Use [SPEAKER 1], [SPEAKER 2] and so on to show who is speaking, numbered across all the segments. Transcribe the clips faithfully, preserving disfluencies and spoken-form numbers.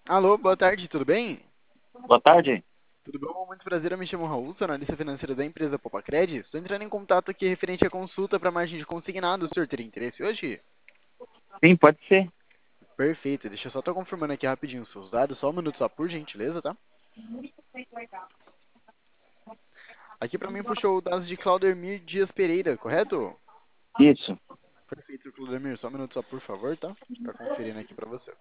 [SPEAKER 1] Alô, boa tarde, tudo bem?
[SPEAKER 2] Boa tarde.
[SPEAKER 1] Tudo bom? Muito prazer, eu me chamo Raul, sou analista financeiro da empresa Popacred. Estou entrando em contato aqui referente à consulta para margem de consignado. O senhor teria interesse hoje?
[SPEAKER 2] Sim, pode ser.
[SPEAKER 1] Perfeito, deixa eu só estar confirmando aqui rapidinho os seus dados, só um minuto só, por gentileza, tá? Aqui para mim puxou os dados de Claudemir Dias Pereira, correto?
[SPEAKER 2] Isso.
[SPEAKER 1] Perfeito, Claudemir, só um minuto só, por favor, tá? Tá conferindo aqui para você.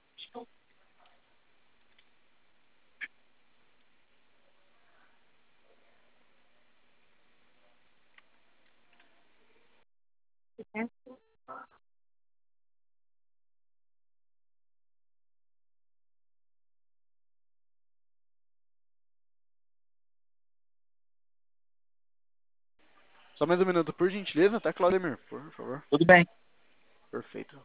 [SPEAKER 1] Só mais um minuto, por gentileza, tá, Claudemir? Por favor.
[SPEAKER 2] Tudo bem.
[SPEAKER 1] Perfeito.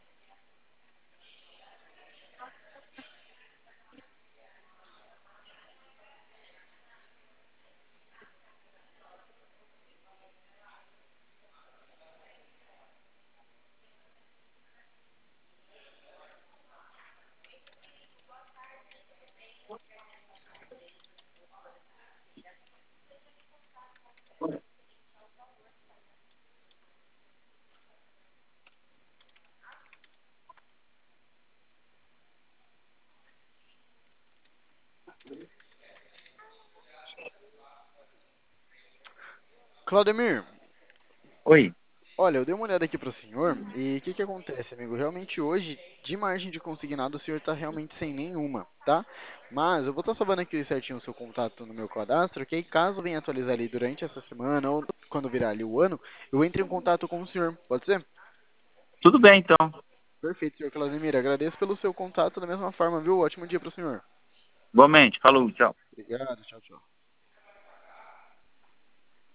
[SPEAKER 1] Claudemir,
[SPEAKER 2] Oi.
[SPEAKER 1] olha, eu dei uma olhada aqui para o senhor e o que que acontece, amigo? Realmente hoje, de margem de consignado, o senhor está realmente sem nenhuma, tá? Mas eu vou estar salvando aqui certinho o seu contato no meu cadastro, que aí caso venha atualizar ali durante essa semana ou quando virar ali o ano, eu entre em contato com o senhor, pode ser?
[SPEAKER 2] Tudo bem, então.
[SPEAKER 1] Perfeito, senhor Claudemir. Agradeço pelo seu contato da mesma forma, viu? Ótimo dia para o senhor.
[SPEAKER 2] Igualmente. Falou, tchau.
[SPEAKER 1] Obrigado, tchau, tchau.